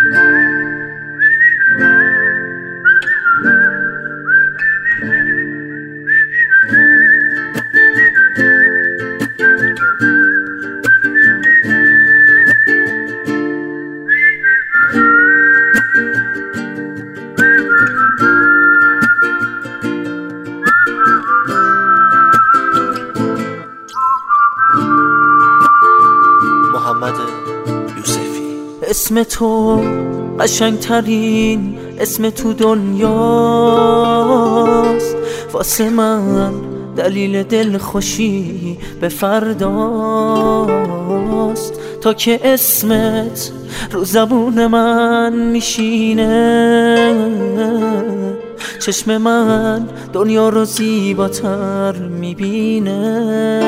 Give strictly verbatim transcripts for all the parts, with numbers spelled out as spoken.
محمد یوسفی. اسم تو قشنگترین اسم تو دنیاست، واسه من دلیل دلخوشی به فرداست. تا که اسمت رو زبون من میشینه، چشم من دنیا رو زیباتر میبینه.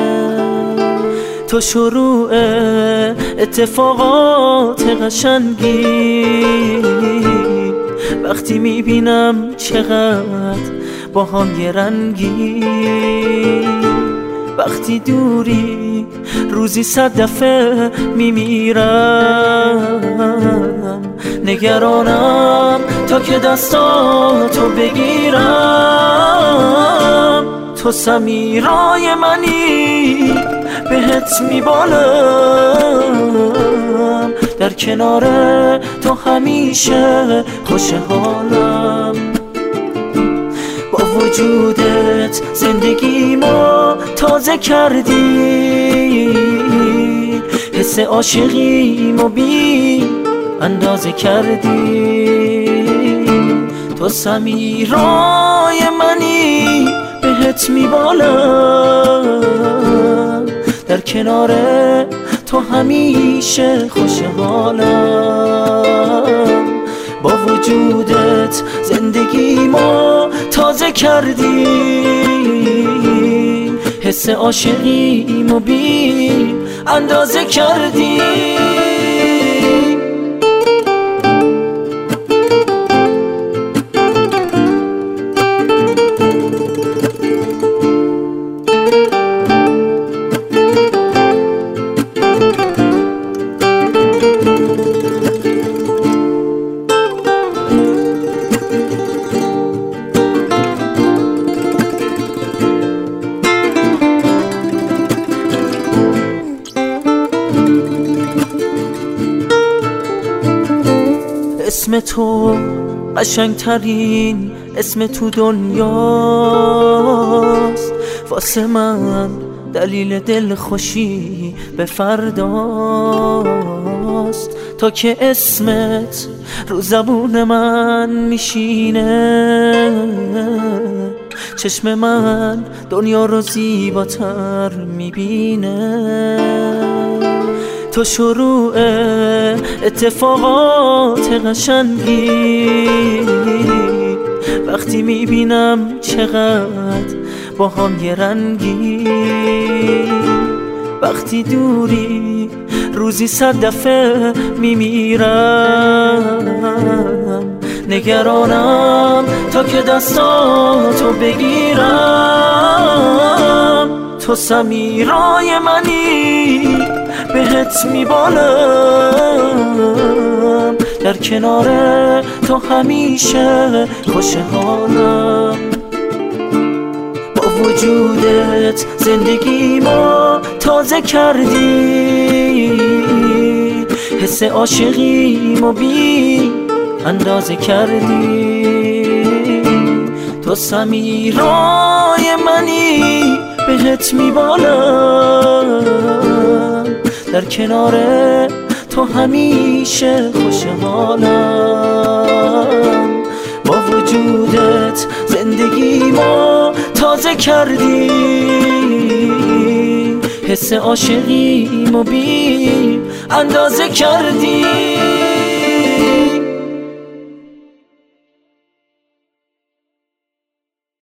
تو شروع اتفاقات قشنگی، وقتی میبینم چقدر با هم یه رنگی. وقتی دوری روزی صد دفعه میمیرم، نگرانم تا که دستاتو بگیرم. تو سمیرای منی بهت میبالم، در کنار تو همیشه خوش حالم. با وجودت زندگیمو تازه کردی، حس عاشقیمو بی اندازه کردی. تو سمیرای منی بهت میبالم، در کنار تو همیشه خوش حالم. با وجودت زندگیمو تازه کردی، حس عاشقیمو بی اندازه کردی. اسم تو قشنگترین اسم تو دنیاست، واسه من دلیل دلخوشی به فرداست. تا که اسمت رو زبون من میشینه، چشم من دنیا رو زیباتر میبینه. تو شروع اتفاقات قشنگی، وقتی میبینم چقدر با هم یه رنگی. وقتی دوری روزی صد دفعه میمیرم، نگرانم تا که دستاتو بگیرم. تو سمیرای منی بهت میبالم، در کنار تو همیشه خوش حالم. با وجودت زندگیمو تازه کردی، حس عاشقیمو بی اندازه کردی. تو سمیرای منی بهت میبالم، در کنار تو همیشه خوش حالم. با وجودت زندگیمو تازه کردی، حس عاشقیمو بی اندازه کردی.